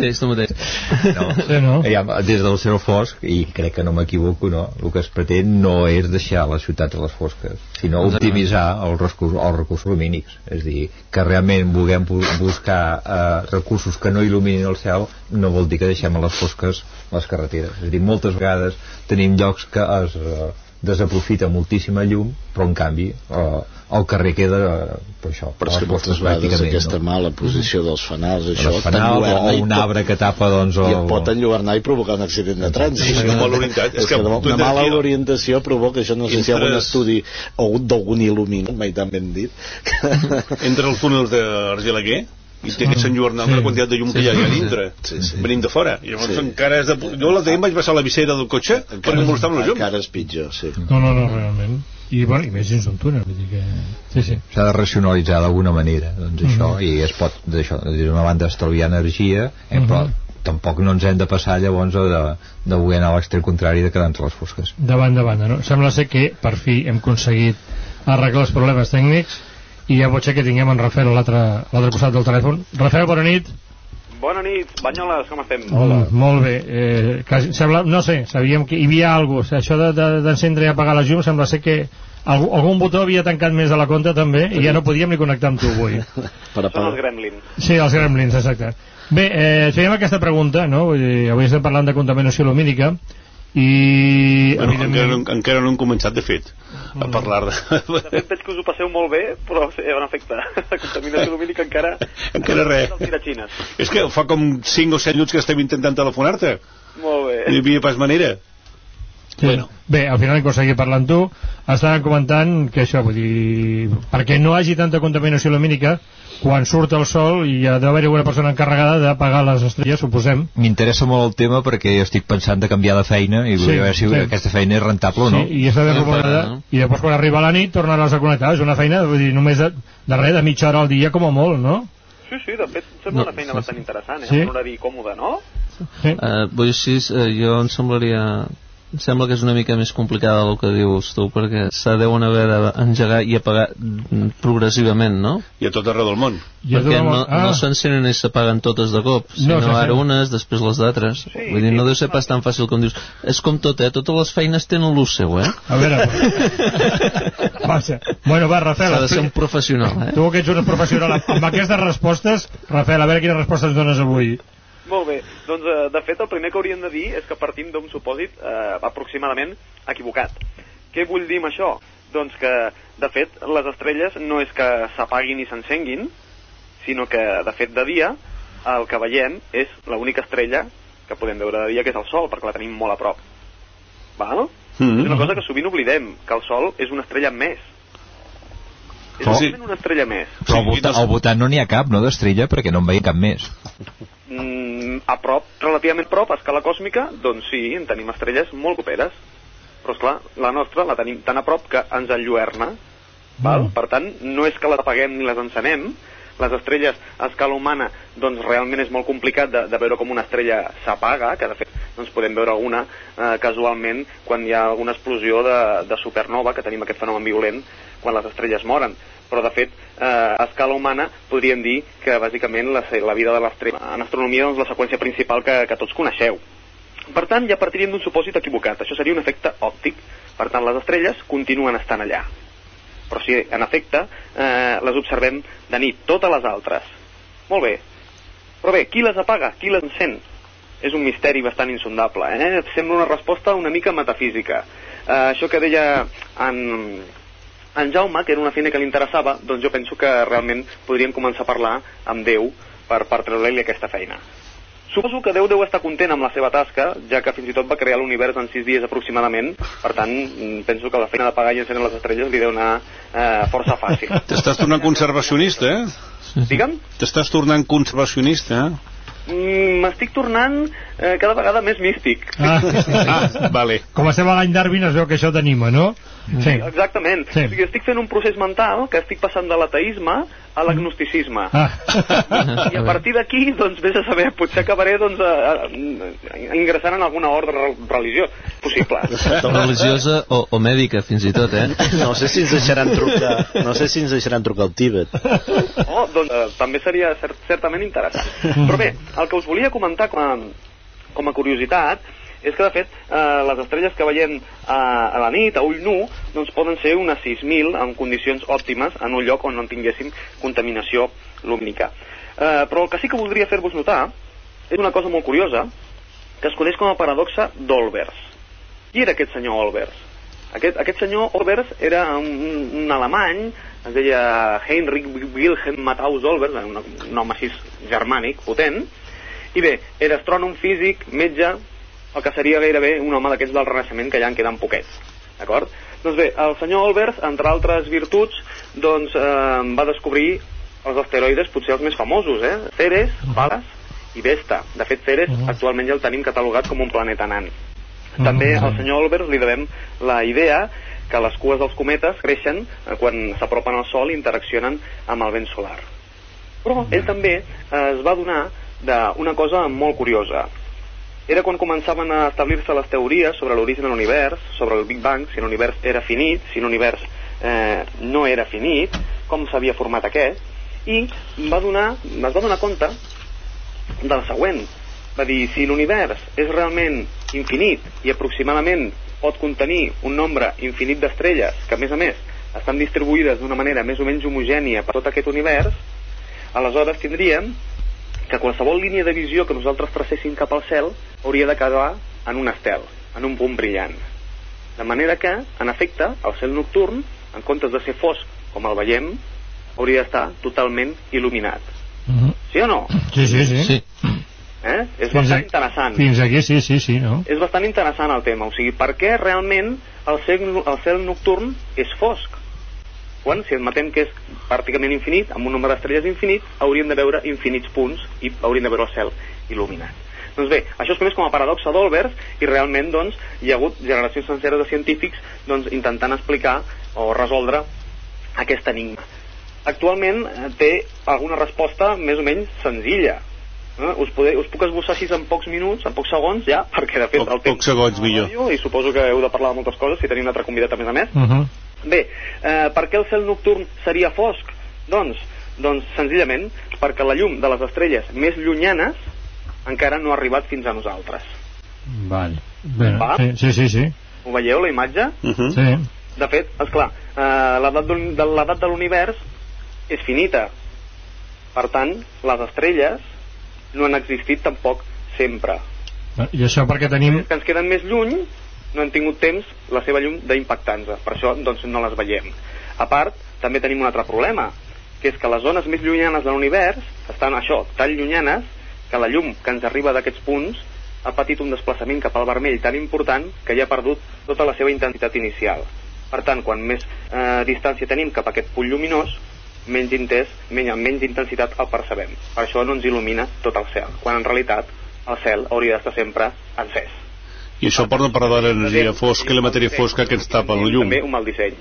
mateix. Des del cel fosc, i crec que no m'equivoco, no? El que es pretén no és deixar les ciutats a les fosques, sinó optimitzar els recursos lumínics. És dir, que realment vulguem buscar recursos que no il·luminin el cel, no vol dir que deixem a les fosques les carreteres. És a dir, moltes vegades tenim llocs que es desaprofita moltíssima llum, però en canvi el carrer queda per això. Però és que moltes vegades aquesta mala posició dels fanals, això o un arbre que tapa, doncs, i et pot enlluernar i provocar un accident de trànsit. Sí, mal orientat. És que una mala orientació provoca això. No sé si hi ha algun estudi o d'algun il·luminat, mai tan ben dit. Entre els túnels d'Argelaguer i té que s'enlluernar una quantitat de llum que hi ha allà dintre, venint de fora, i llavors encara és de... Jo l'altre dia em vaig passar la visera del cotxe perquè em molestaven les llums. Encara és pitjor, sí. No, realment. I més dins d'un túnel, vull dir que... S'ha de racionalitzar d'alguna manera, doncs això, i es pot, d'una banda, estalviar energia, però tampoc no ens hem de passar llavors de voler anar a l'extrem contrari de quedar entre les fosques. De banda, no? Sembla ser que per fi hem aconseguit arreglar els problemes tècnics i ja pot ser que tinguem en Rafael a l'altre costat del telèfon. Rafael, bona nit. Bona nit, Banyoles, com estem? Hola. Molt bé. Sembla, no sé, sabíem que hi havia alguna cosa. Això d'encendre i apagar les llums sembla ser que algun botó havia tancat més de la compta també i ja no podíem ni connectar amb tu avui. Són els gremlins. Sí, els gremlins, exacte. Bé, fèiem aquesta pregunta, no? Vull dir, avui estem parlant de contaminació lumínica i... Bueno, encara no hem començat, de fet, a parlar de... De fet, veig que us ho passeu molt bé, però en efecte, la contaminació lumínica encara res. És que fa com 5 o 7 minuts que estem intentant telefonar-te. Molt bé. No hi havia pas manera. Sí. Bueno. Bé, al final hem aconseguit parlar amb tu. Estàvem comentant que això, vull dir, perquè no hi hagi tanta contaminació lumínica, quan surt el sol i hi ha d'haver una persona encarregada d'apagar les estrelles, suposem. M'interessa molt el tema perquè jo estic pensant de canviar de feina i vull veure si aquesta feina és rentable o no. I està ben recomanada, i després quan arriba la nit tornar-les a connectar. És una feina, vull dir, només de mitja hora al dia com a molt, no? Sí, de fet sembla una feina bastant interessant, un horari còmode, no? Vull dir, jo em sembla que és una mica més complicada del que dius tu, perquè se deuen haver d'engegar i apagar progressivament, no? I a tot arreu del món. Perquè no s'encenen i s'apaguen totes de cop, sinó ara unes, després les d'altres. Vull dir, no deu ser pas tan fàcil com dius. És com tot, totes les feines tenen l'ús seu, A veure, bueno, va, Rafael, s'ha de ser un professional, Tu que ets un professional amb aquestes respostes, Rafael, a veure quines respostes dones avui. Molt bé, doncs de fet el primer que hauríem de dir és que partim d'un supòsit aproximadament equivocat. Què vull dir amb això? Doncs que de fet les estrelles no és que s'apaguin i s'encenguin, sinó que de fet de dia el que veiem és l'única estrella que podem veure de dia, que és el Sol, perquè la tenim molt a prop. Val? És una cosa que sovint oblidem, que el Sol és una estrella més. És una estrella més. Però al voltant no n'hi ha cap, no, d'estrella, perquè no en veiem cap més. A prop, relativament prop, a escala còsmica, doncs sí, en tenim estrelles molt properes, però esclar, la nostra la tenim tan a prop que ens enlluerna, val? Per tant, no és que les apaguem ni les encenem. Les estrelles a escala humana, doncs realment és molt complicat de veure com una estrella s'apaga, que de fet doncs podem veure una casualment quan hi ha alguna explosió de supernova, que tenim aquest fenomen violent quan les estrelles moren. Però de fet, a escala humana podríem dir que bàsicament la vida de l'estrella en astronomia és la seqüència principal que tots coneixeu. Per tant, ja partiríem d'un supòsit equivocat. Això seria un efecte òptic. Per tant, les estrelles continuen estant allà. Però si en efecte les observem de nit, totes les altres. Molt bé. Però bé, qui les apaga? Qui les encén? És un misteri bastant insondable, Sembla una resposta una mica metafísica. Això que deia en Jaume, que era una feina que li interessava, doncs jo penso que realment podríem començar a parlar amb Déu per treure-li aquesta feina. Suposo que Déu deu estar content amb la seva tasca, ja que fins i tot va crear l'univers en 6 dies aproximadament. Per tant, penso que la feina d'apagar i encendre les estrelles li deu anar força fàcil. T'estàs tornant conservacionista, Digue'm? T'estàs tornant conservacionista, M'estic tornant cada vegada més místic. Vale. Com estem a l'any Darwin es veu que això t'anima, no? Sí, exactament. Sí. O sigui, estic fent un procés mental que estic passant de l'ateisme a l'agnosticisme. I a partir d'aquí, doncs, vés a saber, potser acabaré ingressant en alguna ordre religió possible. Religiosa o mèdica, fins i tot, No sé si ens deixaran trucar al Tíbet. Doncs també seria certament interessant. Però bé, el que us volia comentar com a curiositat és que, de fet, les estrelles que veiem a la nit, a ull nu, doncs poden ser unes 6.000 en condicions òptimes en un lloc on no tinguéssim contaminació lumínica. Però el que sí que voldria fer-vos notar és una cosa molt curiosa que es coneix com a paradoxa d'Olbers. Qui era aquest senyor Olbers? Aquest senyor Olbers era un alemany, es deia Heinrich Wilhelm Matthaus Olbers, un home així germànic, potent, i bé, era astrònom, físic, metge, el que seria gairebé un home d'aquests del Renaixement, que ja en queden poquets, d'acord? Doncs bé, el senyor Olbers, entre altres virtuts, doncs va descobrir els asteroides potser els més famosos, Ceres, Pallas i Vesta. De fet, Ceres actualment ja el tenim catalogat com un planeta nan. També al senyor Olbers li devem la idea que les cues dels cometes creixen quan s'apropen al Sol i interaccionen amb el vent solar. Però ell també es va adonar d'una cosa molt curiosa. Era quan començaven a establir-se les teories sobre l'origen de l'univers, sobre el Big Bang, si l'univers era finit, si l'univers no era finit, com s'havia format aquest, i es va donar compte del següent. Va dir, si l'univers és realment infinit i aproximadament pot contenir un nombre infinit d'estrelles, que a més estan distribuïdes d'una manera més o menys homogènia per tot aquest univers, aleshores tindríem que qualsevol línia de visió que nosaltres tracéssim cap al cel hauria d'acabar en un estel, en un punt brillant. De manera que, en efecte, el cel nocturn, en comptes de ser fosc com el veiem, hauria d'estar totalment il·luminat. Sí o no? Sí. És bastant interessant. Fins aquí sí, no? És bastant interessant el tema, o sigui, per què realment el cel nocturn és fosc? Quan, si admetem que és pràcticament infinit, amb un nombre d'estrelles infinit, hauríem de veure infinits punts i hauríem de veure el cel il·luminat. Doncs bé, això es coneix com a paradoxa d'Olbers i realment doncs, hi ha hagut generacions senceres de científics doncs, intentant explicar o resoldre aquest enigma. Actualment té alguna resposta més o menys senzilla. Us puc esbossar així en pocs minuts, en pocs segons ja, perquè de fet el temps pocs segons millor. I suposo que heu de parlar de moltes coses si tenim un altre convidat a més. Bé, per què el cel nocturn seria fosc? Doncs senzillament perquè la llum de les estrelles més llunyanes encara no ha arribat fins a nosaltres. Vale. Sí. Ho veieu, la imatge? Sí. De fet, esclar, l'edat de l'univers és finita. Per tant, les estrelles no han existit tampoc sempre. I això perquè tenim... Que ens queden més lluny, no han tingut temps la seva llum d'impactar-nos. Per això, doncs, no les veiem. A part, també tenim un altre problema, que és que les zones més llunyanes de l'univers estan, tan llunyanes que la llum que ens arriba d'aquests punts ha patit un desplaçament cap al vermell tan important que ja ha perdut tota la seva intensitat inicial. Per tant, quan més distància tenim cap a aquest punt lluminós, menys intensitat el percebem. Per això no ens il·lumina tot el cel, quan en realitat el cel hauria d'estar sempre encès. I això per no parlar de l'energia fosca i la matèria fosca que ens tapa la llum. També un mal disseny.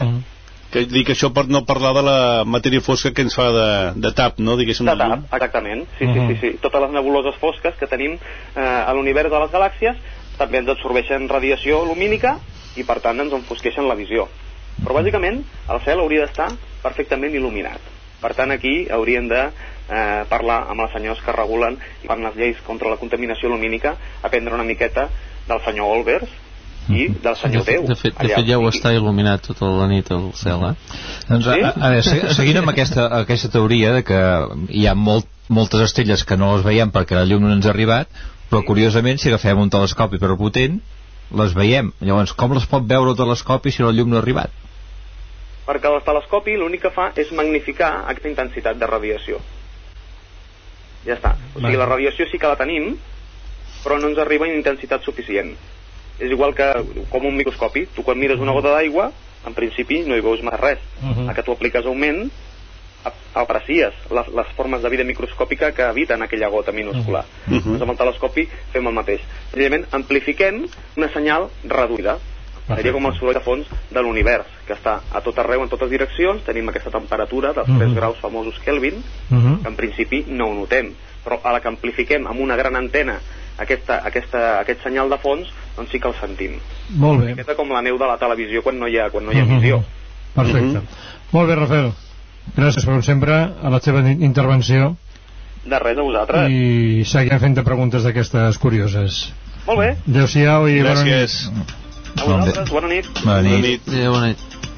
Dic això per no parlar de la matèria fosca que ens fa de tap, no? Diguéssim, de tap, exactament. Sí. Totes les nebuloses fosques que tenim a l'univers de les galàxies també ens absorbeixen radiació lumínica i per tant ens enfosqueixen la visió. Però bàsicament el cel hauria d'estar perfectament il·luminat. Per tant, aquí hauríem de parlar amb els senyors que regulen i fan les lleis contra la contaminació lumínica, aprendre una miqueta del senyor Olbers i del senyor Déu. De fet ja ho està il·luminat tota la nit el cel, Doncs, a veure, seguint amb aquesta teoria de que hi ha moltes estrelles que no les veiem perquè la llum no ens ha arribat, però curiosament si agafem un telescopi però potent les veiem. Llavors, com les pot veure el telescopi si la llum no ha arribat? Perquè el telescopi l'únic que fa és magnificar aquesta intensitat de radiació. Ja està. O sigui, la radiació sí que la tenim, però no ens arriba en intensitat suficient. És igual que com un microscopi. Tu quan mires una gota d'aigua, en principi no hi veus massa res. A que tu apliques augment, aprecies les formes de vida microscòpica que habiten aquella gota minúscula. Doncs amb el telescopi fem el mateix. Senzillament amplifiquem una senyal reduïda. Seria com el soroll de fons de l'univers, que està a tot arreu, en totes direccions. Tenim aquesta temperatura dels 3 graus famosos Kelvin, que en principi no ho notem, però a la que amplifiquem amb una gran antena aquest senyal de fons, doncs sí que el sentim. Molt bé. Aquesta com la neu de la televisió quan no hi ha visió. Perfecte. Molt bé, Rafael. Gràcies, com sempre, a la teva intervenció. De res, a vosaltres. I seguim fent preguntes d'aquestes curioses. Molt bé. Adéu-siau i bona nit. Gràcies. A vosaltres, bona nit. Bona nit. Bona nit.